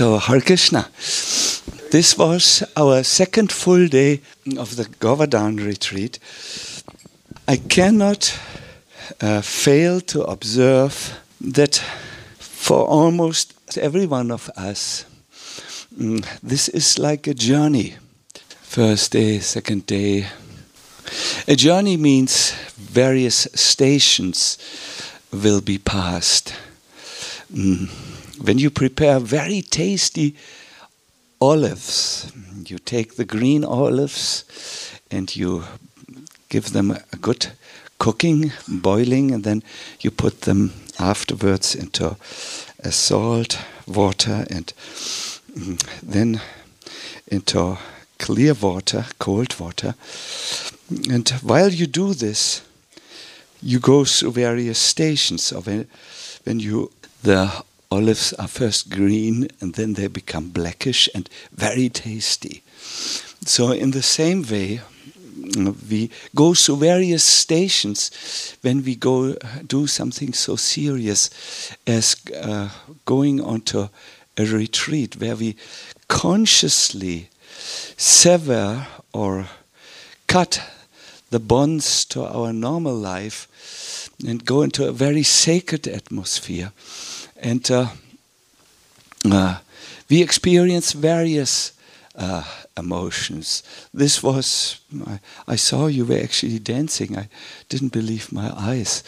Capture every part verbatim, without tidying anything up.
So, Hare Krishna. This was our second full day of the Govardhan retreat. I cannot uh, fail to observe that for almost every one of us, mm, this is like a journey. First day, second day. A journey means various stations will be passed. Mm. When you prepare very tasty olives, you take the green olives and you give them a good cooking, boiling, and then you put them afterwards into a salt, water, and then into clear water, cold water. And while you do this, you go through various stations. Of when, when you the olives are first green and then they become blackish and very tasty. So in the same way, we go through various stations when we go do something so serious as uh, going onto a retreat where we consciously sever or cut the bonds to our normal life and go into a very sacred atmosphere. And uh, uh, we experience various uh, emotions. This was, I, I saw you were actually dancing. I didn't believe my eyes.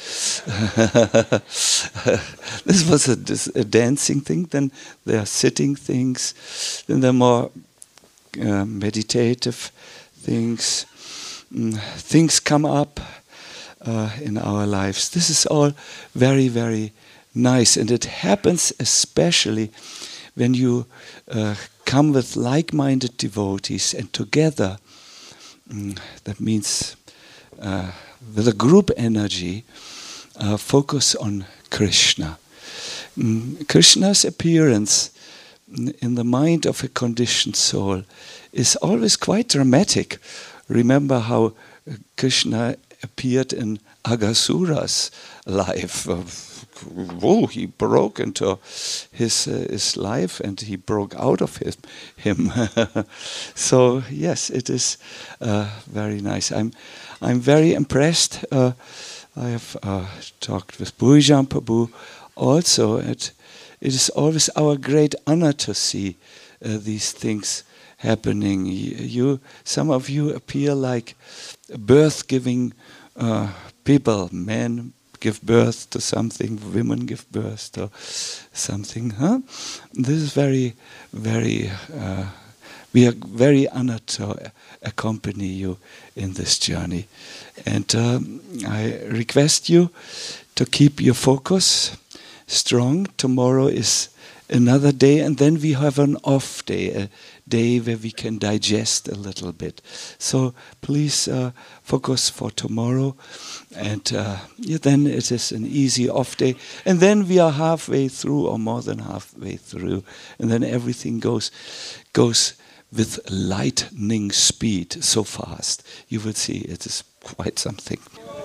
This was a, this, a dancing thing. Then there are sitting things. Then there are more uh, meditative things. Mm, things come up uh, in our lives. This is all very, very nice, and it happens especially when you uh, come with like-minded devotees and together, mm, that means uh, with a group energy, uh, focus on Krishna. Mm, Krishna's appearance in the mind of a conditioned soul is always quite dramatic. Remember how Krishna appeared in Aghasura's life. Whoa, he broke into his uh, his life and he broke out of his, him. So yes, it is uh, very nice. I'm I'm very impressed. Uh, I have uh, talked with Bhujan Prabhu also. It, it is always our great honor to see uh, these things happening. You, some of you appear like birth-giving uh, people, men give birth to something, women give birth to something. Huh? This is very, very, uh, we are very honored to accompany you in this journey. And um, I request you to keep your focus strong. Tomorrow is another day, and then we have an off day, a day where we can digest a little bit. So please uh, focus for tomorrow, and uh, yeah, then it is an easy off day, and then we are halfway through or more than halfway through, and then everything goes goes with lightning speed, so fast. You will see it is quite something.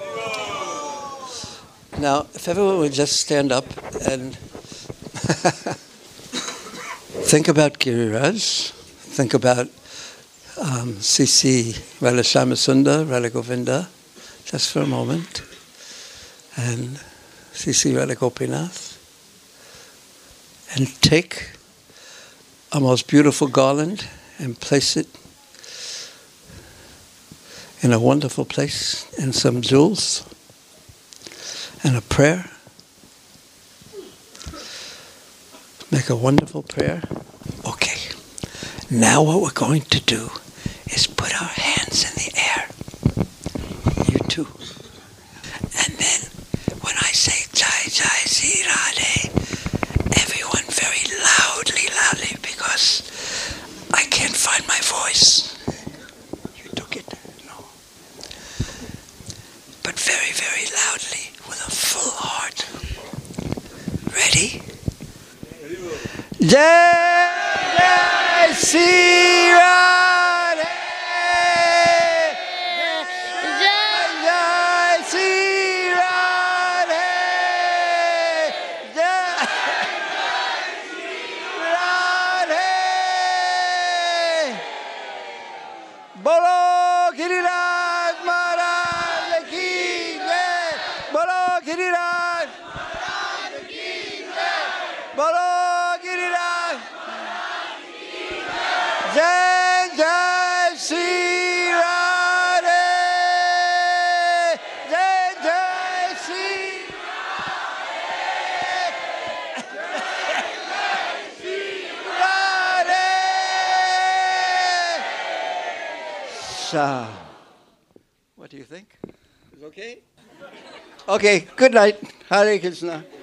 Now, if everyone would just stand up and think about Giriraj, think about um, C C Radha Shyamasundar, Radha Govinda, just for a moment, and C C Radha Gopinath, and take a most beautiful garland and place it in a wonderful place, and some jewels, and a prayer. Make a wonderful prayer. Okay. Now what we're going to do is put our hands in the air. You too. And then when I say Jai Jai Sri Radhe, everyone very loudly, loudly, because I can't find my voice. You took it? No. But very, very loudly with a full heart. Ready? Jai Jai Sri Radhe, Jai Jai Sri Radhe, Jai Jai Sri Radhe. Giriraj! Bolo Giriraj! Jai Jai Shri Radhe! Jai Jai Shri Radhe! So, what do you think? Is it okay? Okay, good night. Hare Krishna.